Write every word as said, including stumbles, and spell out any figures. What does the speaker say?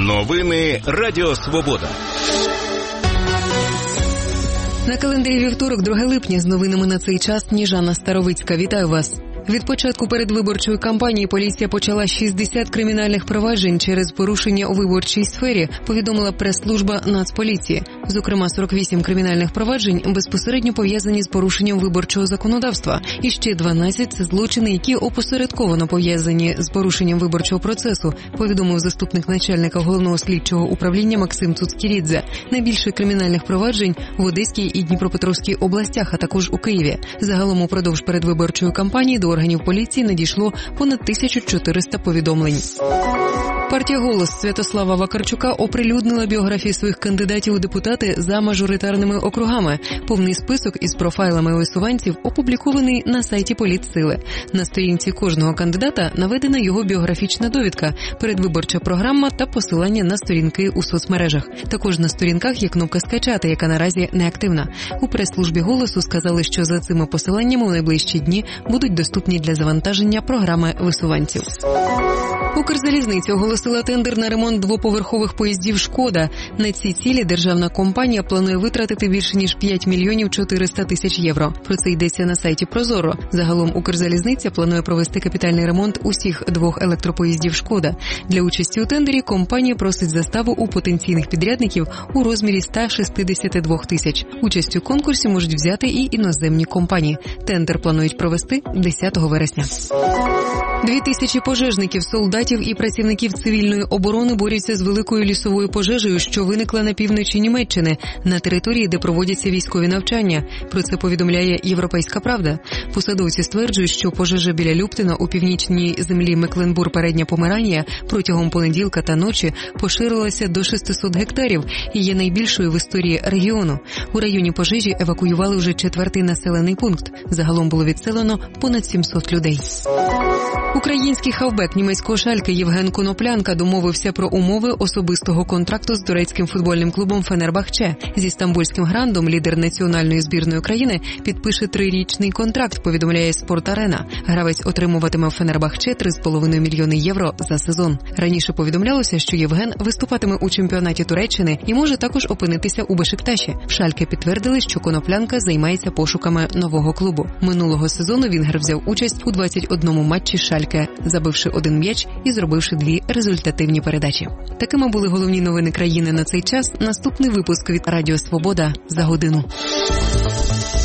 Новини Радіо Свобода. На календарі вівторок, друге липня, з новинами на цей час Ніжана Старовицька. Вітаю вас. Від початку передвиборчої кампанії поліція почала шістдесят кримінальних проваджень через порушення у виборчій сфері, повідомила прес-служба Нацполіції. Зокрема, сорок вісім кримінальних проваджень безпосередньо пов'язані з порушенням виборчого законодавства. І ще дванадцять – це злочини, які опосередковано пов'язані з порушенням виборчого процесу, повідомив заступник начальника головного слідчого управління Максим Цуцкірідзе. Найбільше кримінальних проваджень в Одеській і Дніпропетровській областях, а також у Києві. Загалом упродовж передвиборчої кампанії до органів поліції надійшло понад тисячу чотириста повідомлень. Партія «Голос» Святослава Вакарчука оприлюднила біографії своїх кандидатів у депутати за мажоритарними округами. Повний список із профайлами висуванців опублікований на сайті Політсили. На сторінці кожного кандидата наведена його біографічна довідка, передвиборча програма та посилання на сторінки у соцмережах. Також на сторінках є кнопка «Скачати», яка наразі неактивна. У прес-службі «Голосу» сказали, що за цими посиланнями у найближчі дні будуть доступні для завантаження програми висуванців. Укрзалізниця оголосила тендер на ремонт двоповерхових поїздів «Шкода». На ці цілі державна компанія планує витратити більше ніж п'ять мільйонів чотириста тисяч євро. Про це йдеться на сайті Прозоро. Загалом Укрзалізниця планує провести капітальний ремонт усіх двох електропоїздів «Шкода». Для участі у тендері компанія просить заставу у потенційних підрядників у розмірі сто шістдесят два тисяч. Участь у конкурсі можуть взяти і іноземні компанії. Тендер планують провести десятого вересня. Дві тисячі пожежників, солдатів і працівників цивільної оборони борються з великою лісовою пожежею, що виникла на півночі Німеччини, на території, де проводяться військові навчання. Про це повідомляє «Європейська правда». Посадовці стверджують, що пожежа біля Люптина у північній землі Мекленбург-Передня Померанія протягом понеділка та ночі поширилася до шістсот гектарів і є найбільшою в історії регіону. У районі пожежі евакуювали вже четвертий населений пункт. Загалом було відселено понад сімсот людей. Український хавбек німецького Шальке Євген Коноплянка домовився про умови особистого контракту з турецьким футбольним клубом Фенербахче. Зі стамбульським грандом лідер національної збірної країни підпише трирічний контракт, повідомляє «Спорт-Арена». Гравець отримуватиме в Фенербахче три з половиною мільйони євро за сезон. Раніше повідомлялося, що Євген виступатиме у чемпіонаті Туреччини і може також опинитися у Бешикташі. В Шальке підтвердили, що Коноплянка займається пошуками нового клубу. Минулого сезону Вінгер взяв участь у двадцять одному матчі Шальке, забивши один м'яч і зробивши дві результативні передачі. Такими були головні новини країни на цей час. Наступний випуск від Радіо Свобода за годину.